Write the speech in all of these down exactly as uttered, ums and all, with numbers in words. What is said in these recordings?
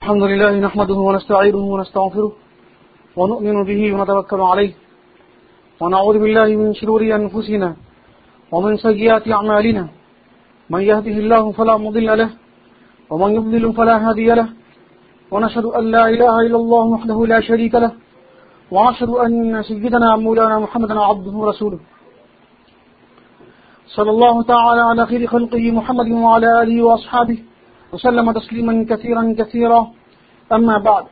الحمد لله نحمده ونستعينه ونستغفره ونؤمن به ونتوكل عليه ونعوذ بالله من شرور أنفسنا ومن سيئات أعمالنا من يهده الله فلا مضل له ومن يضلل فلا هادي له ونشهد أن لا إله إلا الله وحده لا شريك له وأشهد أن سيدنا مولانا محمدا عبده ورسوله صلى الله تعالى على خير خلقه محمد وعلى آله وأصحابه وسلم تسليما كثيرا كثيرا. أما بعد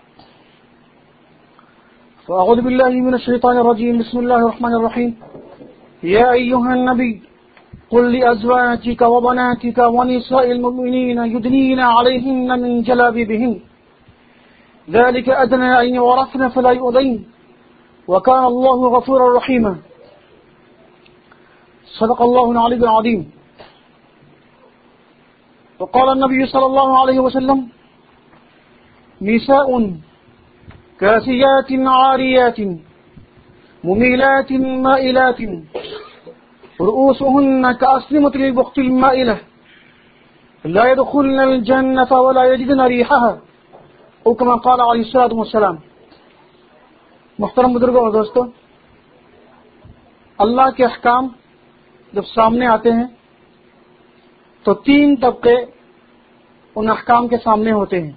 فأعوذ بالله من الشيطان الرجيم. بسم الله الرحمن الرحيم. يا أيها النبي قل لأزواجك وبناتك ونساء المؤمنين يدنين عليهن من جلابيبهن ذلك أدنى أن يعرفن فلا يؤذين وكان الله غفورا رحيما. صدق الله العلي العظيم. وقال النبي صلى الله عليه وسلم نساء كاسيات عاريات مميلات مائلات رؤوسهن كأسنمة البخت المائلة لا يدخلن الجنة ولا يجدن ريحها او كما قال عليه الصلاة والسلام. محترم بزرگوں اور دوستو، اللہ کے احکام جب سامنے آتے ہیں تو تین طبقے ان احکام کے سامنے ہوتے ہیں.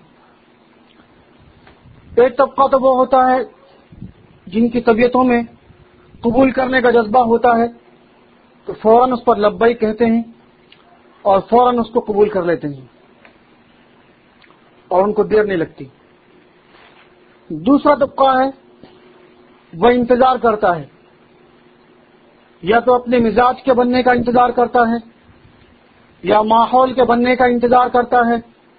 ایک طبقہ تو وہ ہوتا ہے جن کی طبیعتوں میں قبول کرنے کا جذبہ ہوتا ہے تو فوراً اس پر لبیک کہتے ہیں اور فوراً اس کو قبول کر لیتے ہیں اور ان کو دیر نہیں لگتی. دوسرا طبقہ ہے وہ انتظار کرتا ہے، یا تو اپنے مزاج کے بننے کا انتظار کرتا ہے یا ماحول کے بننے کا انتظار کرتا ہے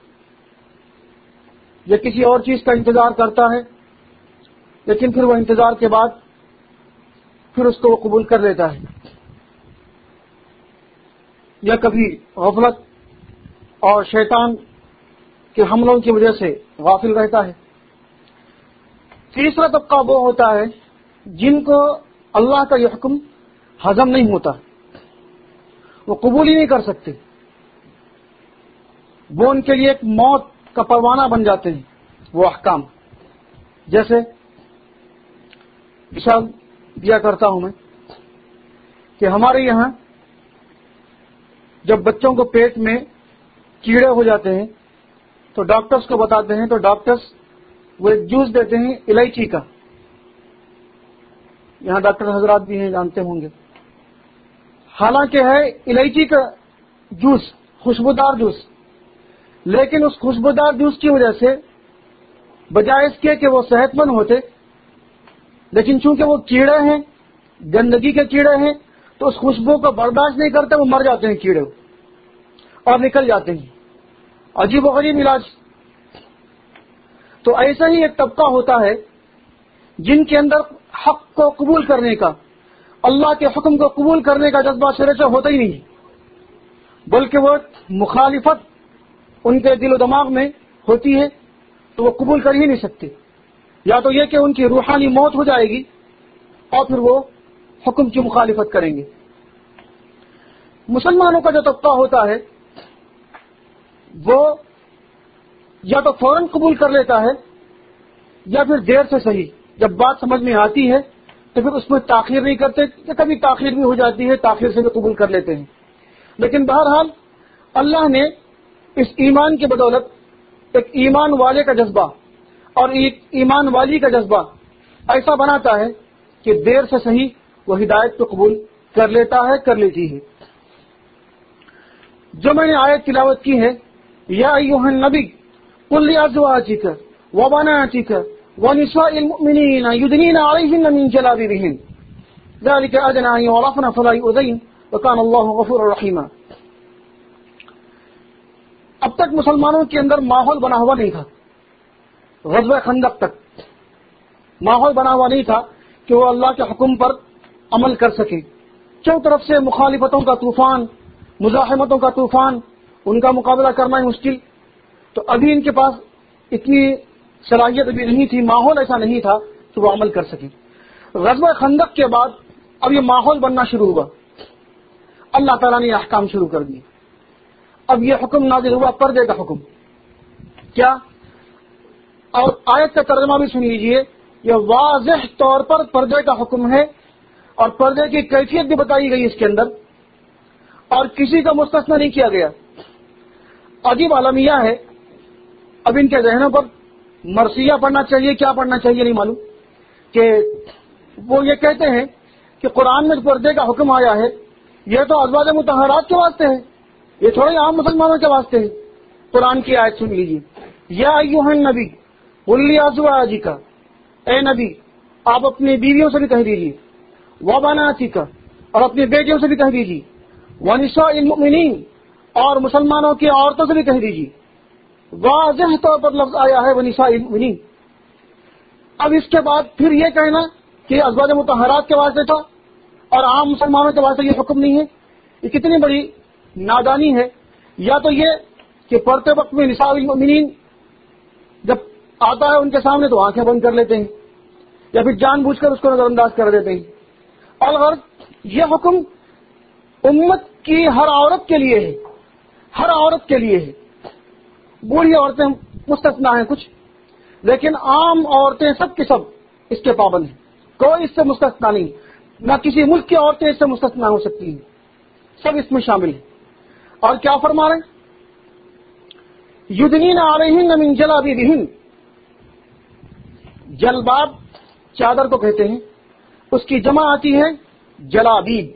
یا کسی اور چیز کا انتظار کرتا ہے، لیکن پھر وہ انتظار کے بعد پھر اس کو وہ قبول کر لیتا ہے، یا کبھی غفلت اور شیطان کے حملوں کی وجہ سے غافل رہتا ہے. تیسرا طبقہ وہ ہوتا ہے جن کو اللہ کا یہ حکم ہضم نہیں ہوتا، وہ قبول ہی نہیں کر سکتے، وہ ان کے لیے ایک موت کا پروانہ بن جاتے ہیں وہ احکام. جیسے مثال دیا کرتا ہوں میں کہ ہمارے یہاں جب بچوں کو پیٹ میں کیڑے ہو جاتے ہیں تو ڈاکٹرز کو بتاتے ہیں تو ڈاکٹرز وہ ایک جوس دیتے ہیں الائچی کا. یہاں ڈاکٹر حضرات بھی ہیں، جانتے ہوں گے. حالانکہ ہے الائچی کا جوس، خوشبودار جوس، لیکن اس خوشبودار جوس کی وجہ سے بجائے اس کے کہ وہ صحت مند ہوتے، لیکن چونکہ وہ کیڑے ہیں، گندگی کے کیڑے ہیں، تو اس خوشبو کو برداشت نہیں کرتے، وہ مر جاتے ہیں کیڑے اور نکل جاتے ہیں. عجیب و غریب علاج. تو ایسا ہی ایک طبقہ ہوتا ہے جن کے اندر حق کو قبول کرنے کا، اللہ کے حکم کو قبول کرنے کا جذبہ سرے سے ہوتا ہی نہیں، بلکہ وہ مخالفت ان کے دل و دماغ میں ہوتی ہے تو وہ قبول کر ہی نہیں سکتے. یا تو یہ کہ ان کی روحانی موت ہو جائے گی اور پھر وہ حکم کی مخالفت کریں گے. مسلمانوں کا جو طبقہ ہوتا ہے وہ یا تو فوراً قبول کر لیتا ہے یا پھر دیر سے صحیح، جب بات سمجھ میں آتی ہے تو پھر اس میں تاخیر نہیں کرتے، یا کبھی تاخیر بھی ہو جاتی ہے، تاخیر سے بھی قبول کر لیتے ہیں. لیکن بہرحال اللہ نے اس ایمان کی بدولت ایک ایمان والے کا جذبہ اور ایک ایمان والی کا جذبہ ایسا بناتا ہے کہ دیر سے صحیح وہ ہدایت کو قبول کر لیتا ہے، کر لیتی ہے. جو میں نے آیت تلاوت کی ہے، یا ایھا النبی قل لأزواجک وبناتک ونساء المؤمنین یدنین علیہن من جلابیبہن ذلک ادنی ان یعرفن فلا یؤذین وکان اللہ غفورا رحیما. اب تک مسلمانوں کے اندر ماحول بنا ہوا نہیں تھا، غزوہ خندق تک ماحول بنا ہوا نہیں تھا کہ وہ اللہ کے حکم پر عمل کر سکے. چوں طرف سے مخالفتوں کا طوفان، مزاحمتوں کا طوفان، ان کا مقابلہ کرنا ہی مشکل. تو ابھی ان کے پاس اتنی صلاحیت ابھی نہیں تھی، ماحول ایسا نہیں تھا کہ وہ عمل کر سکے. غزوہ خندق کے بعد اب یہ ماحول بننا شروع ہوا، اللہ تعالیٰ نے یہ احکام شروع کر دیے. اب یہ حکم نازل ہوا، پردے کا حکم. کیا اور آیت کا ترجمہ بھی سن لیجئے. یہ واضح طور پر پردے کا حکم ہے اور پردے کی کیفیت بھی بتائی گئی اس کے اندر اور کسی کا مستثنی نہیں کیا گیا. عجیب عالمیہ ہے. اب ان کے ذہنوں پر مرثیہ پڑھنا چاہیے کیا پڑھنا چاہیے نہیں معلوم کہ وہ یہ کہتے ہیں کہ قرآن میں پردے کا حکم آیا ہے یہ تو ازواج مطہرات کے واسطے ہے, یہ تھوڑے عام مسلمانوں کے واسطے ہے. قرآن کی آیت سن لیجیے. یا ایھا النبی قل لازواجک, اے نبی آپ اپنی بیویوں سے بھی کہہ دیجیے, وبناتک اور اپنی بیٹیوں سے بھی کہہ دیجیے, ونساء المؤمنین اور مسلمانوں کی عورتوں سے بھی کہہ دیجیے. واضح طور پر لفظ آیا ہے ونساء المؤمنین. اب اس کے بعد پھر یہ کہنا کہ ازواج مطہرات کے واسطے تھا اور عام مسلمانوں کے واسطے یہ حکم نہیں ہے, یہ کتنی بڑی نادانی ہے. یا تو یہ کہ پڑھتے وقت میں نساء المؤمنین جب آتا ہے ان کے سامنے تو آنکھیں بند کر لیتے ہیں یا پھر جان بوجھ کر اس کو نظر انداز کر دیتے ہیں. اور غرض یہ حکم امت کی ہر عورت کے لیے ہے, ہر عورت کے لیے ہے. بوڑھی عورتیں مستثنا ہیں کچھ, لیکن عام عورتیں سب کی سب اس کے پابند ہیں, کوئی اس سے مستثنا نہیں. نہ کسی ملک کی عورتیں اس سے مستثنا ہو سکتی ہیں, سب اس میں شامل ہیں. اور کیا فرما رہے ہیں؟ یدنین علیہن من جلابیبہن. جلباب چادر کو کہتے ہیں, اس کی جمع آتی ہے جلابیب.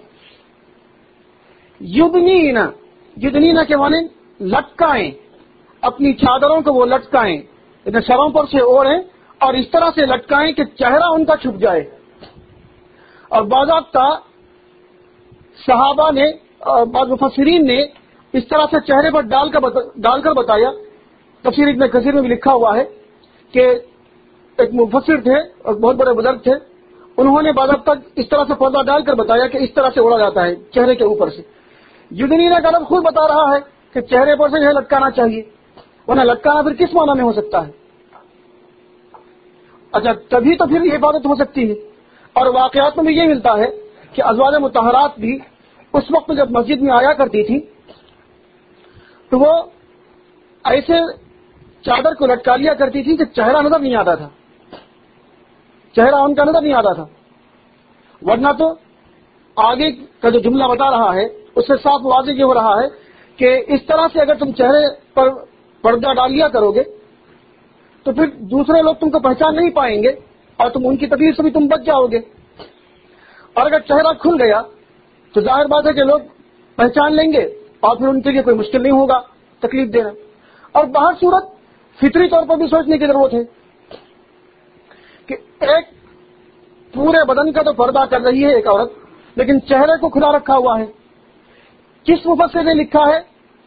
یدنین, یدنین کے معنی لٹکائیں, اپنی چادروں کو وہ لٹکائیں, ادھر سروں پر سے اوڑھیں اور اس طرح سے لٹکائیں کہ چہرہ ان کا چھپ جائے. اور باضابطہ صحابہ نے اور بعض مفسرین نے اس طرح سے چہرے پر ڈال کر بتا ڈال کر بتایا. تفسیر ابن کثیر میں بھی لکھا ہوا ہے کہ ایک مفسر تھے اور بہت بڑے بزرگ تھے, انہوں نے باضابطہ اس طرح سے پردہ ڈال کر بتایا کہ اس طرح سے اوڑھا جاتا ہے چہرے کے اوپر سے. یدنین کا لفظ خود بتا رہا ہے کہ چہرے پر سے جو ہے لٹکانا چاہیے, ورنہ لٹکانا پھر کس معنی میں ہو سکتا ہے؟ اچھا تبھی تو پھر عبادت ہو سکتی ہے. اور واقعات میں بھی یہ ملتا ہے کہ ازواج مطہرات بھی اس وقت جب مسجد میں آیا کرتی تھی تو وہ ایسے چادر کو لٹکا لیا کرتی تھی کہ چہرہ نظر نہیں آتا تھا, چہرہ ان کا نظر نہیں آتا تھا. ورنہ تو آگے کا جو جملہ بتا رہا ہے اس سے صاف واضح یہ ہو رہا ہے کہ اس طرح سے اگر تم چہرے پر پردہ ڈال لیا کرو گے تو پھر دوسرے لوگ تم کو پہچان نہیں پائیں گے اور تم ان کی تکلیف سے بھی تم بچ جاؤ گے. اور اگر چہرہ کھل گیا تو ظاہر بات ہے کہ لوگ پہچان لیں گے اور پھر ان کے لیے کوئی مشکل نہیں ہوگا تکلیف دینا. اور باہر صورت فطری طور پر بھی سوچنے کی ضرورت ہے کہ ایک پورے بدن کا تو پردہ کر رہی ہے ایک عورت, لیکن چہرے کو کھلا رکھا ہوا ہے. کس مفسر نے لکھا ہے؟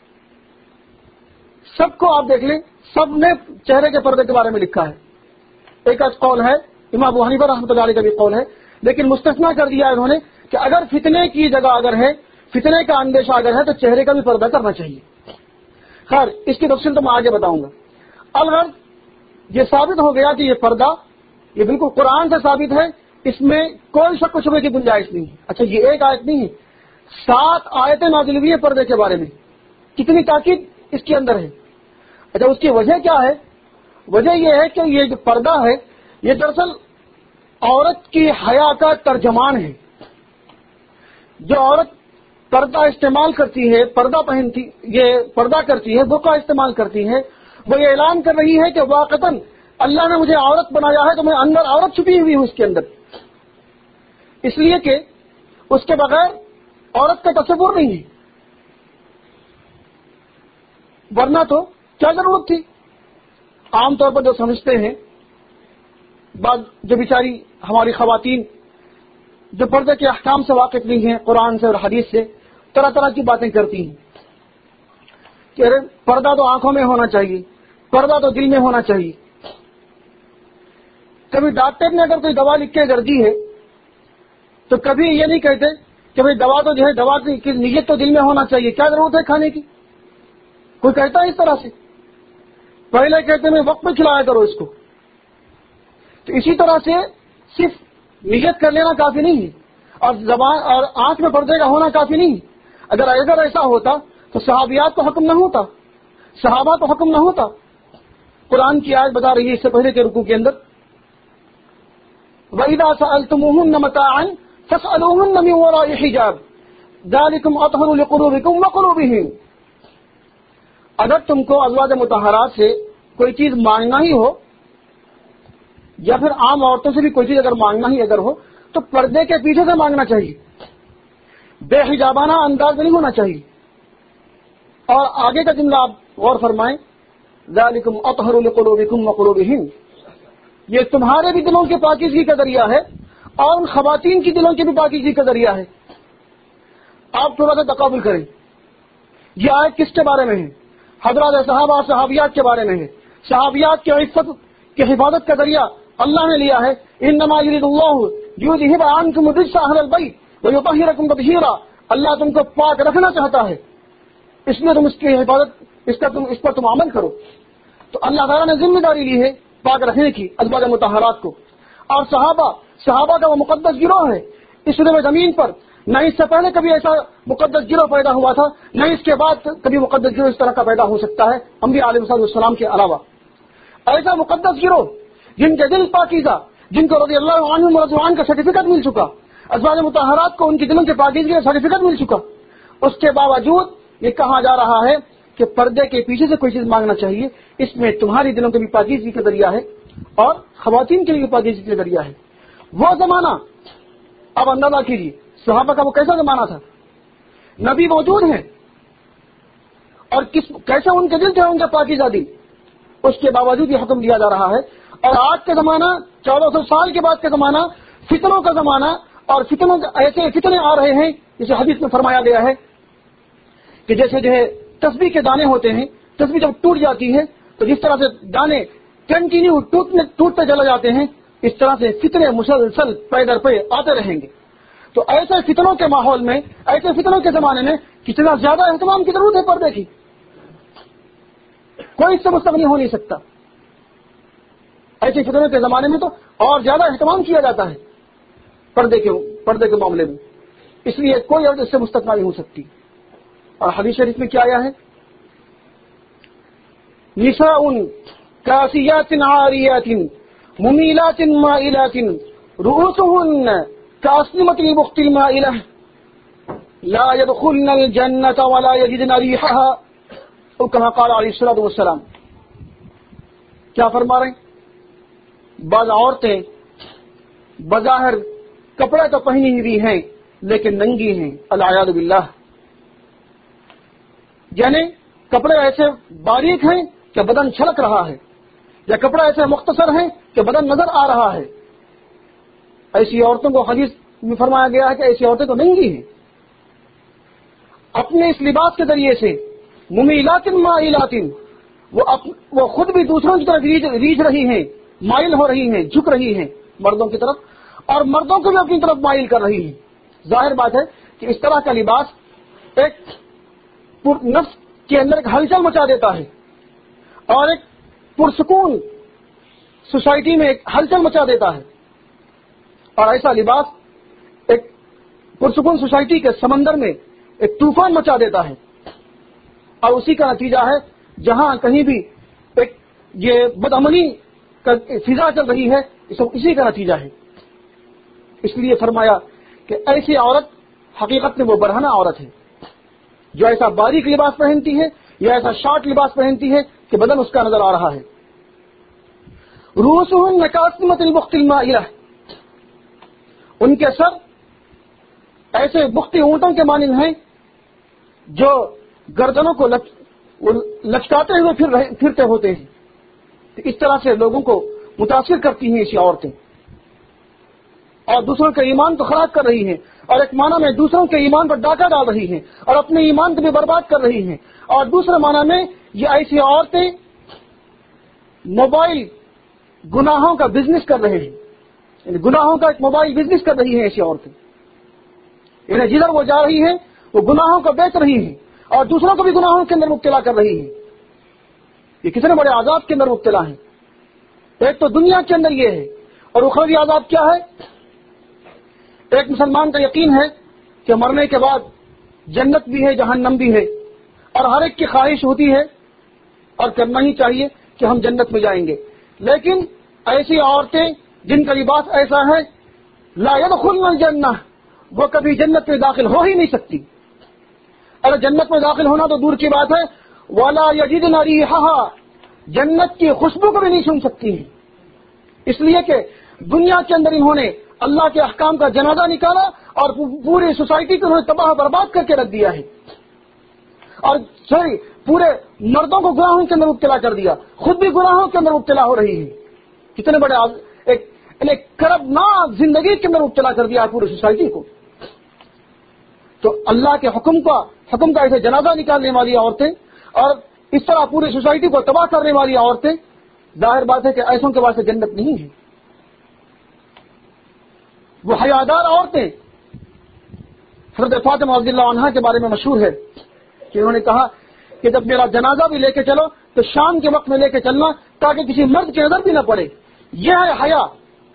سب کو آپ دیکھ لیں, سب نے چہرے کے پردے کے بارے میں لکھا ہے. ایک از قول ہے, امام ابو حنیفہ رحمۃ اللہ علیہ کا بھی قول ہے, لیکن مستثنا کر دیا انہوں نے کہ اگر فتنے کی جگہ اگر ہے, فتنے کا اندیشہ اگر ہے تو چہرے کا بھی پردہ کرنا چاہیے. خیر اس کی تفصیل تو میں آگے بتاؤں گا. الغرض یہ ثابت ہو گیا کہ یہ پردہ یہ بالکل قرآن سے ثابت ہے, اس میں کوئی شک و شبہ کی گنجائش نہیں ہے. اچھا یہ ایک آیت نہیں ہے, سات آیتیں نازل ہوئی ہیں پردے کے بارے میں. کتنی تاکید اس کے اندر ہے. اچھا اس کی وجہ کیا ہے؟ وجہ یہ ہے کہ یہ جو پردہ ہے یہ دراصل عورت کی حیا کا ترجمان ہے. جو عورت پردہ استعمال کرتی ہے, پردہ پہنتی, یہ پردہ کرتی ہے, برقع استعمال کرتی ہے, وہ یہ اعلان کر رہی ہے کہ واقعتاً اللہ نے مجھے عورت بنایا ہے تو میں اندر عورت چھپی ہوئی ہوں اس کے اندر, اس لیے کہ اس کے بغیر عورت کا تصور نہیں ہے. ورنہ تو کیا ضرورت تھی؟ عام طور پر جو سمجھتے ہیں بعض جو بیچاری ہماری خواتین جو پردے کے احکام سے واقف نہیں ہیں, قرآن سے اور حدیث سے, طرح طرح کی باتیں کرتی ہیں کہ ارے پردہ تو آنکھوں میں ہونا چاہیے, پردہ تو دل میں ہونا چاہیے. کبھی ڈاکٹر نے اگر کوئی دوا لکھ کے اگر دی ہے تو کبھی یہ نہیں کہتے کہ بھائی دوا تو جو ہے دوا کی نیت تو دل میں ہونا چاہیے, کیا ضرورت ہے کھانے کی؟ کوئی کہتا ہے اس طرح سے؟ پہلے کہتے ہیں وقت میں کھلایا کرو اس کو. تو اسی طرح سے صرف نیت کر لینا کافی نہیں ہے اور زبان اور آنکھ میں پردے کا ہونا کافی نہیں ہے. اگر اگر ایسا ہوتا تو صحابیات کو حکم نہ ہوتا, صحابہ کو حکم نہ ہوتا. قرآن کی آیت بتا رہی ہے اس سے پہلے کے رکوع کے اندر، وَإِذَا سَأَلْتُمُوهُنَّ مَتَاعًا فَاسْأَلُوهُنَّ مِنْ وَرَاءِ حِجَابٍ ذَلِكُمْ أَطْهَرُ لِقُلُوبِكُمْ وَقُلُوبِهِمْ۔ اگر تم کو ازواج مطہرات سے کوئی چیز مانگنا ہی ہو، یا پھر عام عورتوں سے بھی کوئی چیز اگر مانگنا ہی اگر ہو، تو پردے کے پیچھے سے مانگنا چاہیے، بے حجابانہ انداز میں نہیں ہونا چاہیے۔ اور آگے کا جملہ آپ غور فرمائیں، ذَلِكُمْ أَطْهَرُ لِقُلُوبِكُمْ وَقُلُوبِهِمْ، یہ تمہارے بھی دلوں کے پاکیزگی کا ذریعہ ہے اور ان خواتین کی دلوں کی بھی پاکیزگی کا ذریعہ ہے۔ آپ تھوڑا سا تقابل کریں، یہ آیت کس کے بارے میں ہے؟ حضرات صحابہ اور صحابیات کے بارے میں ہے۔ صحابیات کی عفت کی حفاظت کا ذریعہ اللہ نے لیا ہے، انما یرید اللہ لیذھب عنکم الرجس اہل البیت ویطہرکم تطہیرا، اللہ تم کو پاک رکھنا چاہتا ہے، اس لیے تم اس کی حفاظت اس کا تم اس پر تم عمل کرو۔ تو اللہ تعالیٰ نے ذمہ داری لی ہے پاک رکھنے کی ازواج مطہرات کو۔ اور صحابہ صحابہ کا وہ مقدس گروہ ہے اس روئے زمین پر، نہ اس سے پہلے کبھی ایسا مقدس گروہ پیدا ہوا تھا، نہ اس کے بعد کبھی مقدس گروہ اس طرح کا پیدا ہو سکتا ہے انبیاء علیہ السلام کے علاوہ۔ ایسا مقدس گروہ جن کے دل پاکیزہ، جن کو رضی اللہ عنہم ورضوان کا سرٹیفکیٹ مل چکا، ازواج مطہرات کو ان کی دلوں کے پاکیزگی کا سرٹیفکیٹ مل چکا، اس کے باوجود یہ کہا جا رہا ہے کہ پردے کے پیچھے سے کوئی چیز مانگنا چاہیے، اس میں تمہاری دلوں کے بھی پاکیزگی کا ذریعہ ہے اور خواتین کے لیے بھی پاکیزگی کا ذریعہ ہے۔ وہ زمانہ اب اندازہ کیجیے صحابہ کا وہ کیسا زمانہ تھا، نبی موجود ہیں اور کس کیسے ان کے دل تھے، ان کے پاکیزہ دل، اس کے باوجود یہ حکم دیا جا رہا ہے۔ اور آج کا زمانہ چودہ سو سال کے بعد کا زمانہ فتنوں کا زمانہ، اور فتنوں ایسے فتنے آ رہے ہیں جسے حدیث میں فرمایا گیا ہے کہ جیسے جو ہے تسبیح کے دانے ہوتے ہیں، تسبیح جب ٹوٹ جاتی ہے تو جس طرح سے دانے کنٹینیو ٹوٹنے ٹوٹتے چلے جاتے ہیں، اس طرح سے فتنے مسلسل پے در پے آتے رہیں گے۔ تو ایسے فتنوں کے ماحول میں، ایسے فتنوں کے زمانے میں کتنا زیادہ اہتمام کی ضرورت ہے پردے کی، کوئی اس سے مستغنی ہو نہیں سکتا۔ ایسے فتنوں کے زمانے میں تو اور زیادہ اہتمام کیا جاتا ہے پردے کے پردے کے معاملے میں، اس لیے کوئی عورت اس سے مستغنی نہیں ہو سکتی۔ اور حدیث شریف میں کیا آیا ہے، نساء کاسیات عاریات ممیلات مائلات رؤوسهن كأسنمة البخت المائلة لا يدخلن الجنة ولا يجدن ريحها، اور کہا قال علیہ الصلوۃ والسلام، کیا فرما رہے ہیں؟ بعض عورتیں بظاہر کپڑے تو پہنی ہوئی ہیں لیکن ننگی ہیں، العیاذ باللہ، یعنی کپڑے ایسے باریک ہیں کہ بدن چھلک رہا ہے، یا کپڑا ایسے مختصر ہیں کہ بدن نظر آ رہا ہے۔ ایسی عورتوں کو حدیث میں فرمایا گیا ہے کہ ایسی عورتیں تو ننگی ہیں، اپنے اس لباس کے ذریعے سے ممیلات مائلات، وہ وہ خود بھی دوسروں کی طرف ریجھ ریجھ رہی ہیں، مائل ہو رہی ہیں، جھک رہی ہیں مردوں کی طرف، اور مردوں کو بھی اپنی طرف مائل کر رہی ہیں۔ ظاہر بات ہے کہ اس طرح کا لباس ایک نفس کے اندر ایک ہلچل مچا دیتا ہے اور ایک پرسکون سوسائٹی میں ایک ہلچل مچا دیتا ہے، اور ایسا لباس ایک پرسکون سوسائٹی کے سمندر میں ایک طوفان مچا دیتا ہے، اور اسی کا نتیجہ ہے جہاں کہیں بھی ایک یہ بدامنی کا فضا چل رہی ہے، اسی کا نتیجہ ہے۔ اس لیے فرمایا کہ ایسی عورت حقیقت میں وہ برہنہ عورت ہے جو ایسا باریک لباس پہنتی ہے یا ایسا شارٹ لباس پہنتی ہے کہ بدن اس کا نظر آ رہا ہے۔ رؤوسهن كأسنمة البخت المائلة، ان کے سر ایسے بختی اونٹوں کے مانند ہیں جو گردنوں کو لچ... لچکاتے ہوئے پھر رہے... پھرتے ہوتے ہیں۔ اس طرح سے لوگوں کو متاثر کرتی ہیں ایسی عورتیں، اور دوسروں کے ایمان کو خراب کر رہی ہیں، اور ایک معنی میں دوسروں کے ایمان پر ڈاکہ ڈال رہی ہیں اور اپنے ایمان کو بھی برباد کر رہی ہیں، اور دوسرے معنی میں یہ ایسی عورتیں موبائل گناہوں کا بزنس کر رہے ہیں، یعنی گناہوں کا ایک موبائل بزنس کر رہی ہیں ایسی عورتیں، یعنی جدھر وہ جا رہی ہیں وہ گناہوں کو بیچ رہی ہیں اور دوسروں کو بھی گناہوں کے اندر مبتلا کر رہی ہیں۔ یہ کتنے بڑے عذاب کے اندر مبتلا ہیں۔ ایک تو دنیا کے اندر یہ ہے، اور اخروی عذاب کیا ہے؟ ایک مسلمان کا یقین ہے کہ مرنے کے بعد جنت بھی ہے، جہنم بھی ہے، اور ہر ایک کی خواہش ہوتی ہے اور کرنا ہی چاہیے کہ ہم جنت میں جائیں گے، لیکن ایسی عورتیں جن کا لباس ایسا ہے لا يدخلن الجنہ، وہ کبھی جنت میں داخل ہو ہی نہیں سکتی۔ اگر جنت میں داخل ہونا تو دور کی بات ہے، ولا یجدن ریحھا، جنت کی خوشبو کو بھی نہیں سن سکتی ہیں، اس لیے کہ دنیا کے اندر انہوں نے اللہ کے احکام کا جنازہ نکالا اور پوری سوسائٹی کو انہوں نے تباہ برباد کر کے رکھ دیا ہے، اور سوری پورے مردوں کو گناہوں کے اندر مبتلا کر دیا، خود بھی گناہوں کے اندر مبتلا ہو رہی ہے۔ کتنے بڑے ایک ایک کربناک زندگی کے اندر مبتلا کر دیا پوری سوسائٹی کو۔ تو اللہ کے حکم کا حکم کا ایسے جنازہ نکالنے والی عورتیں اور اس طرح پوری سوسائٹی کو تباہ کرنے والی عورتیں، ظاہر بات ہے کہ ایسوں کے واسطے جنت نہیں ہے۔ وہ حیادار عورتیں، حضرت فاطمہ رضی اللہ عنہا کے بارے میں مشہور ہے کہ انہوں نے کہا کہ جب میرا جنازہ بھی لے کے چلو تو شام کے وقت میں لے کے چلنا تاکہ کسی مرد کی نظر بھی نہ پڑے، یہ ہے حیا۔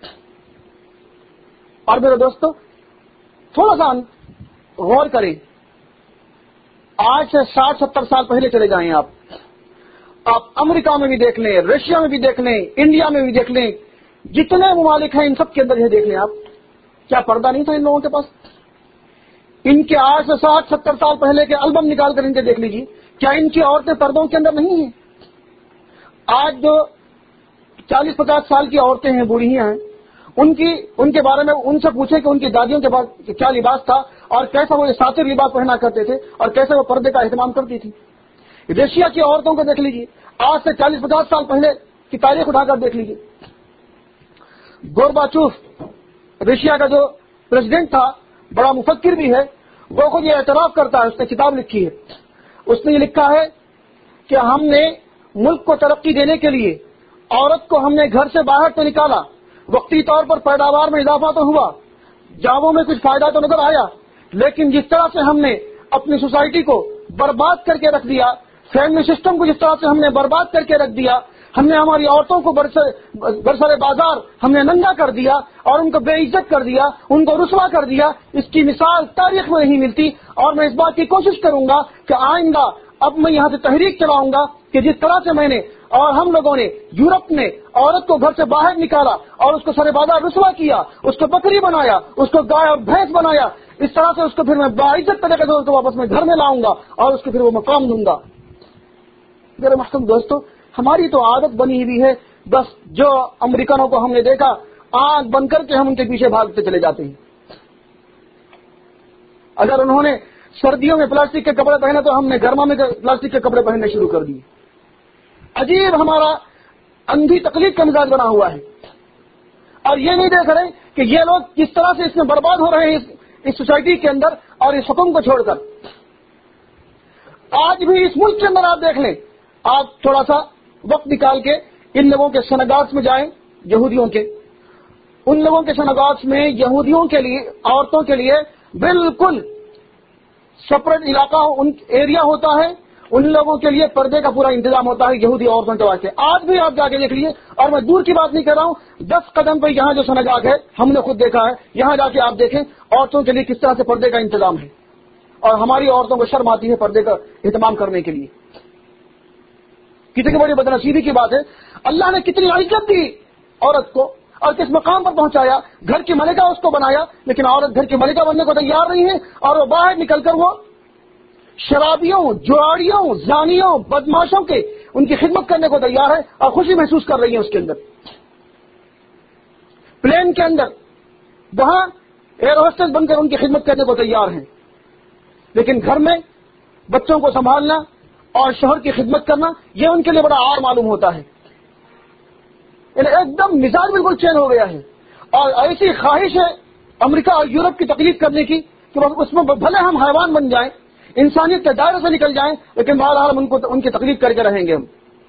اور میرے دوستو تھوڑا سا غور کریں، آج سے ساٹھ ستر سال پہلے چلے جائیں آپ آپ امریکہ میں بھی دیکھ لیں، رشیا میں بھی دیکھ لیں، انڈیا میں بھی دیکھ لیں، جتنے ممالک ہیں ان سب کے اندر یہ دیکھ لیں آپ، کیا پردہ نہیں تھا ان لوگوں کے پاس؟ ان کے آج سے ساٹھ ستر سال پہلے کے البم نکال کر ان کے دیکھ لیجیے، کیا ان کی عورتیں پردوں کے اندر نہیں ہیں؟ آج جو چالیس پچاس سال کی عورتیں ہیں، بوڑھیاں ہیں، ان کی ان کے بارے میں ان سے پوچھیں کہ ان کی دادیوں کے پاس کیا لباس تھا اور کیسا وہ ساتر لباس پہنا کرتے تھے اور کیسے وہ پردے کا اہتمام کرتی تھی۔ رشیا کی عورتوں کو دیکھ لیجیے، آج سے چالیس پچاس سال پہلے کی تاریخ اٹھا کر دیکھ لیجیے۔ گورباچوف رشیا کا جو پریزیڈنٹ تھا، بڑا مفکر بھی ہے، وہ خود یہ اعتراف کرتا ہے، اس نے کتاب لکھی ہے، اس نے یہ لکھا ہے کہ ہم نے ملک کو ترقی دینے کے لیے عورت کو ہم نے گھر سے باہر تو نکالا، وقتی طور پر پیداوار میں اضافہ تو ہوا، جابوں میں کچھ فائدہ تو نظر آیا، لیکن جس طرح سے ہم نے اپنی سوسائٹی کو برباد کر کے رکھ دیا، فیملی سسٹم کو جس طرح سے ہم نے برباد کر کے رکھ دیا، ہم نے ہماری عورتوں کو برسر بازار ہم نے ننگا کر دیا اور ان کو بے عزت کر دیا، ان کو رسوا کر دیا، اس کی مثال تاریخ میں نہیں ملتی۔ اور میں اس بات کی کوشش کروں گا کہ آئندہ اب میں یہاں سے تحریک چلاؤں گا کہ جس طرح سے میں نے اور ہم لوگوں نے یورپ نے عورت کو گھر سے باہر نکالا اور اس کو سر بازار رسوا کیا، اس کو بکری بنایا، اس کو گائے اور بھینس بنایا، اس طرح سے اس کو پھر میں باعزت طریقے سے اس کو واپس میں گھر میں لاؤں گا اور اس کو پھر وہ مقام دوں گا۔ میرے محترم دوستو، ہماری تو عادت بنی ہوئی ہے، بس جو امریکنوں کو ہم نے دیکھا آنکھ بند کر کے ہم ان کے پیچھے بھاگتے چلے جاتے ہیں۔ اگر انہوں نے سردیوں میں پلاسٹک کے کپڑے پہنے تو ہم نے گرما میں پلاسٹک کے کپڑے پہننے شروع کر دیے۔ عجیب ہمارا اندھی تقلید کا مزاج بنا ہوا ہے، اور یہ نہیں دیکھ رہے کہ یہ لوگ کس طرح سے اس میں برباد ہو رہے ہیں اس سوسائٹی کے اندر اور اس حکم کو چھوڑ کر۔ آج بھی اس ملک کے اندر آپ دیکھ لیں، آپ تھوڑا سا وقت نکال کے ان لوگوں کے سنگاس میں جائیں، یہودیوں کے ان لوگوں کے سنگاس میں یہودیوں کے لیے عورتوں کے لیے بالکل سپریٹ علاقہ ان ایریا ہوتا ہے، ان لوگوں کے لیے پردے کا پورا انتظام ہوتا ہے یہودی عورتوں کے واسطے۔ آج بھی آپ جا کے دیکھ لیجیے، اور میں دور کی بات نہیں کر رہا ہوں، دس قدم پہ یہاں جو سنگاگ ہے ہم نے خود دیکھا ہے، یہاں جا کے آپ دیکھیں عورتوں کے لیے کس طرح سے پردے کا انتظام ہے، اور ہماری عورتوں کو شرم آتی ہے پردے کا اہتمام کرنے کے لیے۔ کتنی بڑی بدنصیبی کی بات ہے، اللہ نے کتنی عزت دی عورت کو اور کس مقام پر پہنچایا، گھر کی ملکہ اس کو بنایا، لیکن عورت گھر کی ملکہ بننے کو تیار نہیں ہے، اور وہ باہر نکل کر وہ شرابیوں، جواڑیوں، زانیوں، بدماشوں کے ان کی خدمت کرنے کو تیار ہے اور خوشی محسوس کر رہی ہے اس کے اندر۔ پلین کے اندر وہاں ایئر ہوسٹس بن کر ان کی خدمت کرنے کو تیار ہیں، لیکن گھر میں بچوں کو سنبھالنا اور شوہر کی خدمت کرنا یہ ان کے لیے بڑا عار معلوم ہوتا ہے۔ ایک دم مزاج بالکل چینج ہو گیا ہے، اور ایسی خواہش ہے امریکہ اور یورپ کی تقلید کرنے کی کہ اس میں بھلے ہم حیوان بن جائیں، انسانیت کے دائرے سے نکل جائیں، لیکن بہرحال ہم ان کو ان کی تقلید کر کے رہیں گے۔ ہم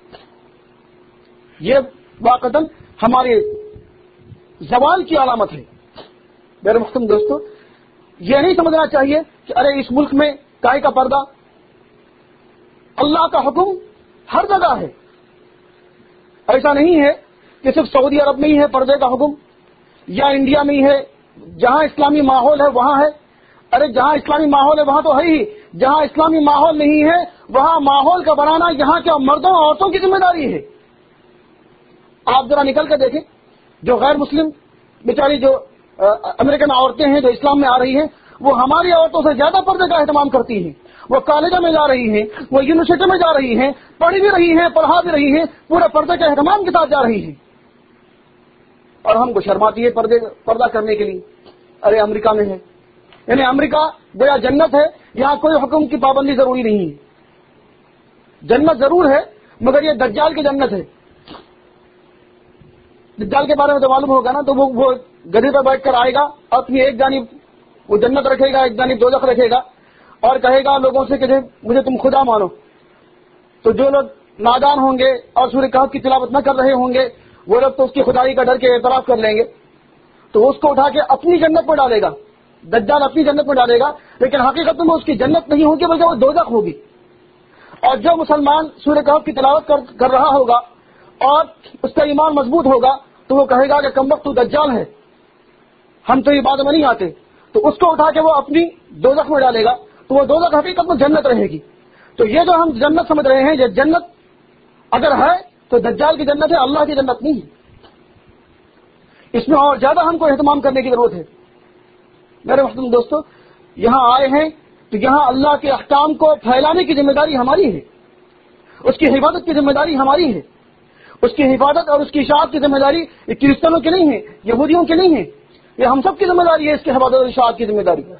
یہ واقعتاً ہماری زوال کی علامت ہے۔ میرے محترم دوستو، یہ نہیں سمجھنا چاہیے کہ ارے اس ملک میں کائے کا پردہ، اللہ کا حکم ہر جگہ ہے۔ ایسا نہیں ہے کہ صرف سعودی عرب میں ہی ہے پردے کا حکم، یا انڈیا میں ہی ہے، جہاں اسلامی ماحول ہے وہاں ہے۔ ارے جہاں اسلامی ماحول ہے وہاں تو ہے ہی، جہاں اسلامی ماحول نہیں ہے وہاں ماحول کا بنانا یہاں کے مردوں اور عورتوں کی ذمہ داری ہے۔ آپ ذرا نکل کے دیکھیں، جو غیر مسلم بیچاری جو امریکن عورتیں ہیں جو اسلام میں آ رہی ہیں، وہ ہماری عورتوں سے زیادہ پردے کا اہتمام کرتی ہیں. وہ کالجوں میں جا رہی ہیں، وہ یونیورسٹی میں جا رہی ہیں، پڑھی بھی رہی ہیں، پڑھا بھی رہی ہیں، پورے پردے کے اہتمام کے ساتھ جا رہی ہیں، اور ہم کو شرماتی ہے پردے پردہ کرنے کے لیے. ارے امریکہ میں ہے، یعنی امریکہ گویا جنت ہے، یہاں کوئی حکم کی پابندی ضروری نہیں ہے. جنت ضرور ہے مگر یہ دجال کی جنت ہے. دجال کے بارے میں تو معلوم ہوگا نا، تو وہ وہ گدھے پر بیٹھ کر آئے گا، اپنی ایک جانب وہ جنت رکھے گا، ایک جانب دوزخ رکھے گا، اور کہے گا لوگوں سے کہ مجھے تم خدا مانو. تو جو لوگ نادان ہوں گے اور سورہ کہف کی تلاوت نہ کر رہے ہوں گے، وہ لوگ تو اس کی خدائی کا ڈر کے اعتراف کر لیں گے، تو اس کو اٹھا کے اپنی جنت میں ڈالے گا. دجال اپنی جنت میں ڈالے گا، لیکن حقیقت میں اس کی جنت نہیں ہوگی بلکہ وہ دوزخ ہوگی. اور جو مسلمان سورہ کہف کی تلاوت کر, کر رہا ہوگا اور اس کا ایمان مضبوط ہوگا، تو وہ کہے گا کہ کمبخت تو دجال ہے، ہم تو یہ بات میں نہیں آتے. تو اس کو اٹھا کے وہ اپنی دوزخ میں ڈالے گا، تو وہ دوزخ حقیقت میں جنت رہے گی. تو یہ جو ہم جنت سمجھ رہے ہیں، یہ جنت اگر ہے تو دجال کی جنت ہے، اللہ کی جنت نہیں ہے. اس میں اور زیادہ ہم کو اہتمام کرنے کی ضرورت ہے. میرے محترم دوستو، یہاں آئے ہیں تو یہاں اللہ کے احکام کو پھیلانے کی ذمہ داری ہماری ہے، اس کی حفاظت کی ذمہ داری ہماری ہے. اس کی حفاظت اور اس کی اشاعت کی ذمہ داری یہ کرسچنوں کی نہیں ہے، یہودیوں کی نہیں ہے، یہ ہم سب کی ذمہ داری ہے، اس کی حفاظت اور اشاعت کی ذمہ داری.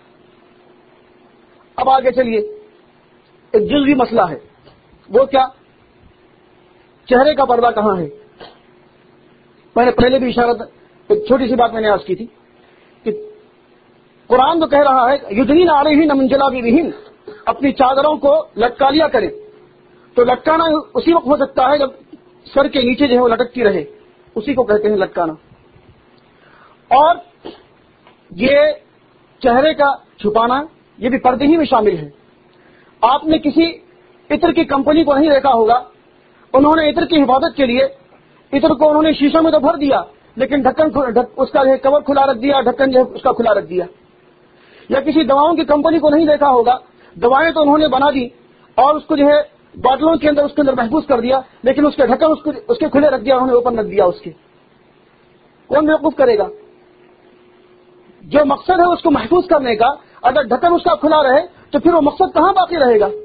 اب آگے چلیے، ایک جزوی مسئلہ ہے، وہ کیا؟ چہرے کا پردہ کہاں ہے؟ میں نے پہلے بھی اشارہ، ایک چھوٹی سی بات میں نے عرض کی تھی کہ قرآن تو کہہ رہا ہے یدنین علیہن من جلابیبہن، اپنی چادروں کو لٹکا لیا کریں. تو لٹکانا اسی وقت ہو سکتا ہے جب سر کے نیچے جو ہے وہ لٹکتی رہے، اسی کو کہتے ہیں لٹکانا. اور یہ چہرے کا چھپانا یہ بھی پردے ہی میں شامل ہے. آپ نے کسی عطر کی کمپنی کو نہیں دیکھا ہوگا، انہوں نے عطر کی حفاظت کے لیے عطر کو انہوں نے شیشوں میں تو بھر دیا، لیکن ڈھکن اس کا جو ہے کور کھلا رکھ دیا، ڈھکن جو ہے اس کا کھلا رکھ دیا. یا کسی دواؤں کی کمپنی کو نہیں دیکھا ہوگا، دوائیں تو انہوں نے بنا دی اور اس کو جو ہے باٹلوں کے اندر اس کے اندر محفوظ کر دیا، لیکن اس کے ڈھکن اس, اس کے کھلے رکھ دیا، انہوں نے اوپن رکھ دیا. اس کے کون محفوظ کرے گا؟ جو مقصد ہے اس کو محفوظ کرنے کا، اگر ڈھکن اس کا کھلا رہے تو پھر وہ مقصد کہاں باقی رہے گا؟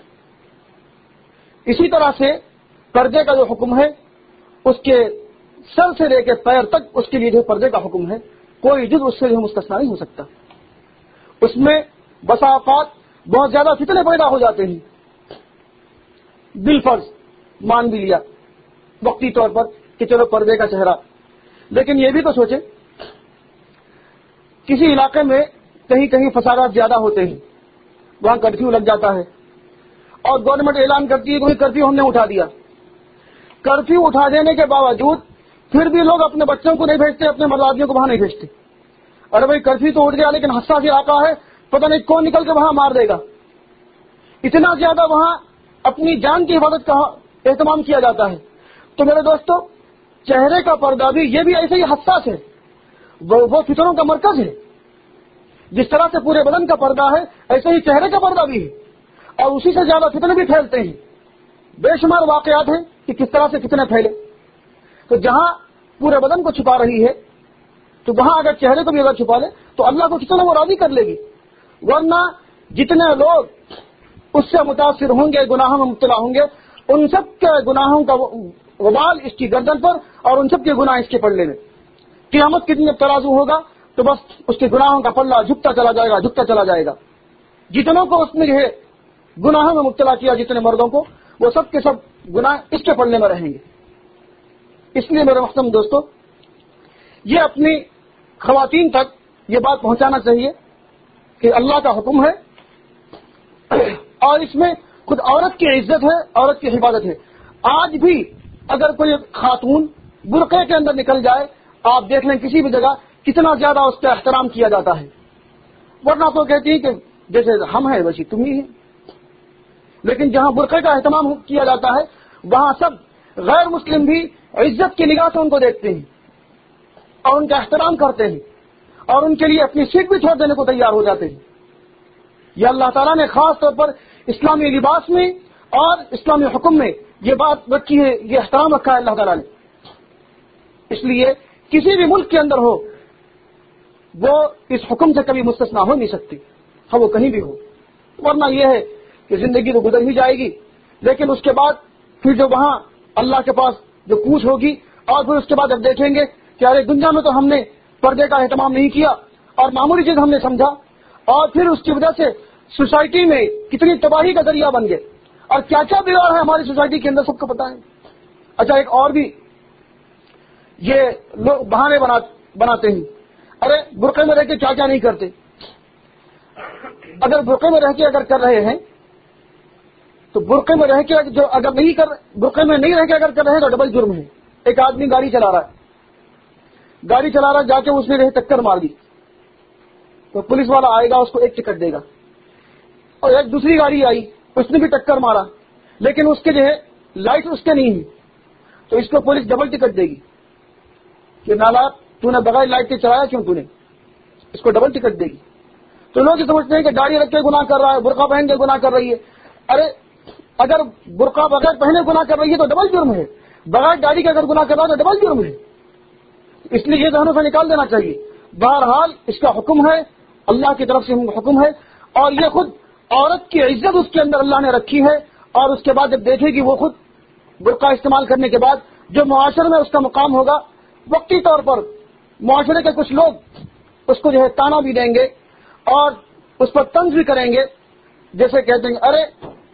اسی طرح سے پردے کا جو حکم ہے، اس کے سر سے لے کے پیر تک اس کے لیے جو پردے کا حکم ہے، کوئی جز اس سے جو مستثنا نہیں ہو سکتا. اس میں بسا اوقات بہت زیادہ فتنے پیدا ہو جاتے ہیں. بالفرض مان بھی لیا وقتی طور پر کہ چلو پردے کا چہرہ، لیکن یہ بھی تو سوچیں کسی علاقے میں کہیں کہیں فسادات زیادہ ہوتے ہیں، وہاں کرفیو لگ جاتا ہے اور گورنمنٹ اعلان کرتی ہے کہ کرفیو ہم نے اٹھا دیا. کرفیو اٹھا دینے کے باوجود پھر بھی لوگ اپنے بچوں کو نہیں بھیجتے، اپنے مرد آدمیوں کو وہاں نہیں بھیجتے. ارے بھائی کرفیو تو اٹھ گیا لیکن حساس علاقہ ہے، پتہ نہیں کون نکل کے وہاں مار دے گا. اتنا زیادہ وہاں اپنی جان کی حفاظت کا اہتمام کیا جاتا ہے. تو میرے دوستو، چہرے کا پردہ بھی یہ بھی ایسے ہی حساس ہے، وہ وہ فتنوں کا مرکز ہے. جس طرح سے پورے بدن کا پردہ ہے، ایسے ہی چہرے کا پردہ بھی ہے، اور اسی سے زیادہ فتنے بھی پھیلتے ہیں. بے شمار واقعات ہیں کہ کس طرح سے فتنے پھیلے. تو جہاں پورے بدن کو چھپا رہی ہے، تو وہاں اگر چہرے کو بھی اگر چھپا لے تو اللہ کو کتنا وہ راضی کر لے گی. ورنہ جتنے لوگ اس سے متاثر ہوں گے، گناہوں میں مبتلا ہوں گے، ان سب کے گناہوں کا وبال اس کی گردن پر اور ان سب کے گناہ اس کے پلڑے میں. قیامت کے دن جب ترازو ہوگا تو بس اس کے گناہوں کا پلہ جھکتا چلا جائے گا، جھکتا چلا جائے گا. جتنوں کو اس نے جو ہے گناہوں میں مبتلا کیا، جتنے مردوں کو، وہ سب کے سب گناہ اس کے پلڑے میں رہیں گے. اس لیے میرے محترم دوستو، یہ اپنی خواتین تک یہ بات پہنچانا چاہیے کہ اللہ کا حکم ہے اور اس میں خود عورت کی عزت ہے، عورت کی حفاظت ہے. آج بھی اگر کوئی خاتون برقعے کے اندر نکل جائے، آپ دیکھ لیں کسی بھی جگہ کتنا زیادہ اس کا احترام کیا جاتا ہے. ورنہ تو کہتی ہے کہ جیسے ہم ہیں ویسی تم ہی ہیں. لیکن جہاں برقعے کا اہتمام کیا جاتا ہے وہاں سب غیر مسلم بھی عزت کی نگاہ سے ان کو دیکھتے ہیں اور ان کا احترام کرتے ہیں اور ان کے لیے اپنی سیٹ بھی چھوڑ دینے کو تیار ہو جاتے ہیں. یہ اللہ تعالیٰ نے خاص طور پر اسلامی لباس میں اور اسلامی حکم میں یہ بات رکھی ہے، یہ احترام رکھا ہے اللہ تعالیٰ نے. اس لیے کسی بھی ملک کے اندر ہو وہ اس حکم سے کبھی مستثنا ہو نہیں سکتی، ہاں وہ کہیں بھی ہو، ورنہ یہ ہے کہ زندگی تو گزر ہی جائے گی، لیکن اس کے بعد پھر جو وہاں اللہ کے پاس جو پوچھ ہوگی، اور پھر اس کے بعد جب دیکھیں گے کہ ارے دنیا میں تو ہم نے پردے کا اہتمام نہیں کیا اور معمولی چیز ہم نے سمجھا، اور پھر اس کی وجہ سے سوسائٹی میں کتنی تباہی کا ذریعہ بن گئے، اور کیا کیا بگاڑ ہے ہماری سوسائٹی کے اندر سب کو پتا ہے۔ اچھا ایک اور بھی یہ لوگ بہانے بنا بناتے ہیں، ارے برقعے میں رہ کے کیا کیا نہیں کرتے، اگر برقعے میں رہ کے اگر کر رہے ہیں تو برقعے میں رہ کے جو اگر نہیں کر برقعے میں نہیں رہ کے اگر کر رہے ہیں تو ڈبل جرم ہے۔ ایک آدمی گاڑی چلا رہا ہے گاڑی چلا رہا جا کے اس نے رہے ٹکر مار دی تو پولیس والا آئے گا اس کو ایک ٹکٹ دے گا، اور ایک دوسری گاڑی آئی اس نے بھی ٹکر مارا لیکن اس کے جو ہے لائٹ اس کے نہیں ہے تو اس کو پولیس ڈبل ٹکٹ دے گی کہ نالا تو نے بغیر لائٹ کے چلایا کیوں، تو نے اس کو ڈبل ٹکٹ دے گی۔ تو لوگ یہ سمجھتے ہیں کہ گاڑی رکھ کے گناہ کر رہا ہے، برقع پہن کے گناہ کر رہی ہے، ارے اگر برقع بغیر پہنے گناہ کر رہی ہے تو ڈبل جرم ہے، بغیر گاڑی کے اگر گناہ کر رہا ہے تو ڈبل جرم ہے، اس لیے یہ ذہنوں سے نکال دینا چاہیے۔ بہرحال اس کا حکم ہے، اللہ کی طرف سے حکم ہے، اور یہ خود عورت کی عزت اس کے اندر اللہ نے رکھی ہے، اور اس کے بعد جب دیکھے گی وہ خود برقع استعمال کرنے کے بعد جو معاشرے میں اس کا مقام ہوگا، وقتی طور پر معاشرے کے کچھ لوگ اس کو جو ہے تانا بھی دیں گے اور اس پر طنز بھی کریں گے، جیسے کہتے ہیں ارے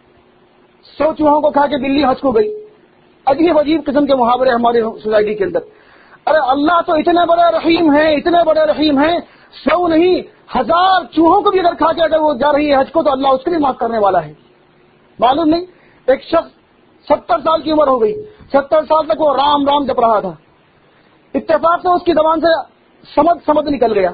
سو چوہوں کو کھا کے بلی ہنس کو گئی، عجیب عجیب قسم کے محاورے ہماری سوسائٹی کے اندر۔ ارے اللہ تو اتنے بڑے رحیم ہیں، اتنے بڑے رحیم ہیں، سو نہیں ہزار چوہوں کو بھی اگر کھا کے اگر وہ جا رہی ہے حج کو تو اللہ اس کو بھی معاف کرنے والا ہے۔ معلوم نہیں ایک شخص ستر سال کی عمر ہو گئی، ستر سال تک وہ رام رام جپ رہا تھا، اتفاق سے اس کی زبان سے سمجھ سمجھ نکل گیا،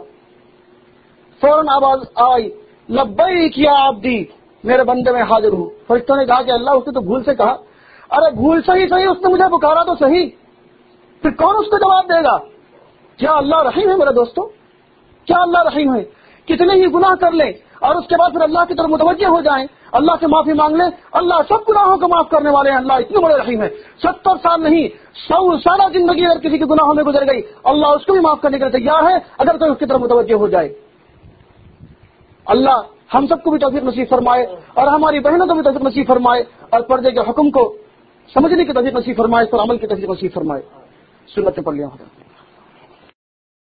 فوراً آواز آئی لبیک یا عبدی، میرے بندے میں حاضر ہوں۔ فرشتوں نے کہا کہ اللہ اس نے تو بھول سے کہا، ارے بھول سے ہی صحیح اس نے مجھے پکارا تو صحیح، پھر کون اس کو جواب دے گا؟ کیا اللہ رحیم ہے میرے دوستو؟ کیا اللہ رحیم ہے؟ کتنے ہی گناہ کر لیں اور اس کے بعد پھر اللہ کی طرف متوجہ ہو جائیں، اللہ سے معافی مانگ لیں، اللہ سب گناہوں کو معاف کرنے والے ہیں، اللہ اتنے بڑے رحیم ہے۔ ستر سال نہیں سو سالہ زندگی اگر کسی کے گناہوں میں گزر گئی اللہ اس کو بھی معاف کرنے کے لیے تیار ہے اگر کوئی اس کی طرف متوجہ ہو جائے۔ اللہ ہم سب کو بھی توفیق نصیب فرمائے اور ہماری بہنوں کو بھی توفیق نصیب فرمائے اور پردے کے حکم کو سمجھنے کی توفیق نصیب فرمائے، اس پر عمل کی توفیق نصیب فرمائے۔ سنت پڑھ لیا ہوگا۔